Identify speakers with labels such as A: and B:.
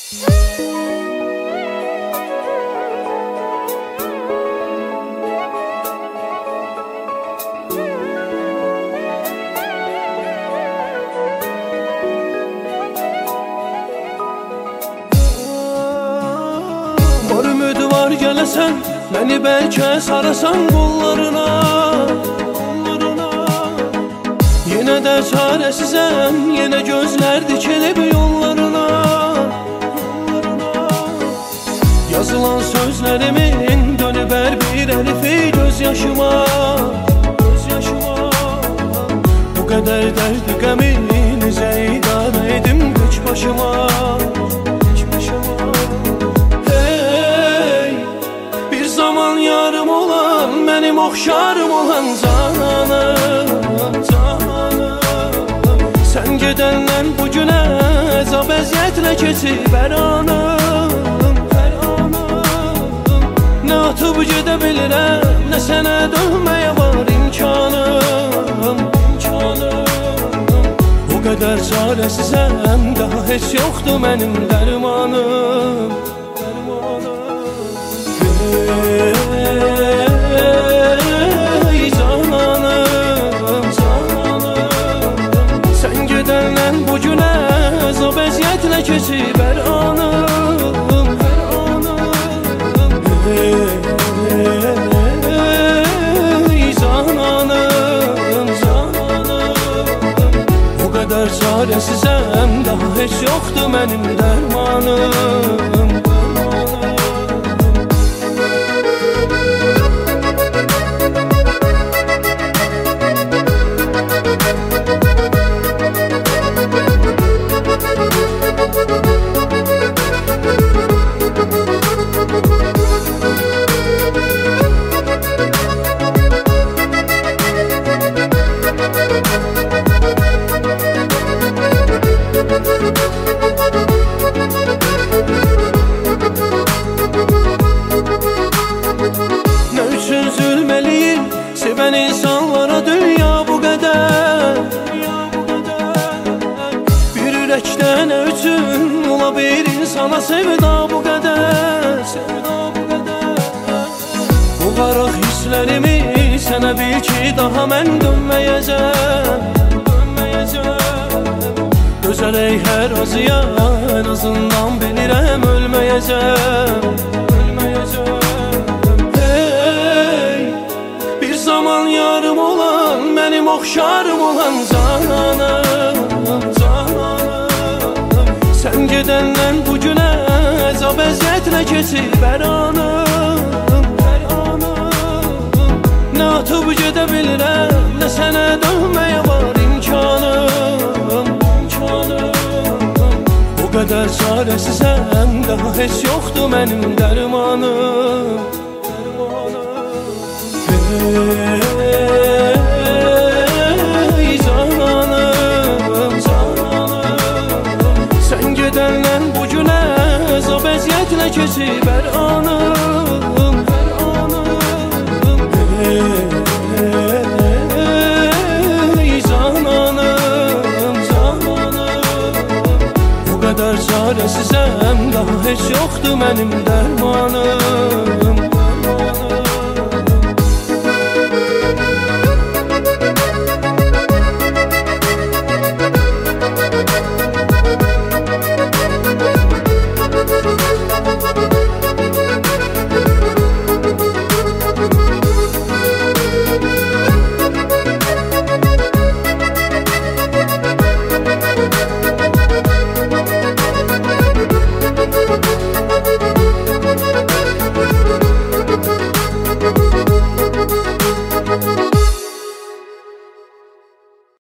A: Var ümid var gələsən, məni bəlkə sarasan qollarına. Yenə də çarəsizəm, yenə gözlər dikilib yollarına. Yazılan sözlərimin dönüb hər bir əlifi göz yaşıma. Bu qədər dərdi qəmi necə idarə edim güc başıma. Yarım olan, mənim oxşarım olan cananım. Sən gedəndən bugünə əzab əziyyətlə keçib hər anım. Nə atıb gedə bilirəm, nə sənə dönməyə var imkanım. O qədər çarəsizəm, daha heç yoxdur mənim dərmanım. Ey cananım, sən gedəndən bugünə əzab əziyyətlə keçib hər anım. Ey cananım, o qədər çarəsizəm, daha heç yoxdur mənim dərmanım. Sevən insanlara dünya bu qədər, bir ürəkdə nə üçün ola bir insana sevda bu qədər. Bu qaraq hisslərimi sənə bil ki daha mən dönməyəcəm. Gözələk hər azıya en azından bilirəm ölməyəcəm. Zaman yarım olan, mənim oxşarım olan cananım. Sən gedəndən bugünə əzab əziyyətlə keçib hər anım. Nə atıb gedə bilirəm, nə sənə dönməyə var imkanım. O qədər çarəsizəm, daha heç yoxdur mənim dərmanım. Ey cananım, sən gedəndən bugünə əzab əziyyətlə keçib hər anım. Ey cananım, o qədər çarəsizəm, daha heç yoxdur mənim dərmanım.